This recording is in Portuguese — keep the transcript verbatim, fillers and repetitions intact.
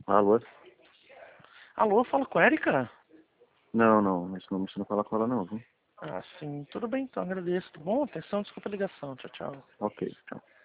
Alô? Alô, fala com a Erika? Não, não, esse número você não fala com ela não, viu? Ah, sim. Tudo bem, então. Agradeço. Tudo bom? Atenção, desculpa a ligação. Tchau, tchau. Ok, tchau.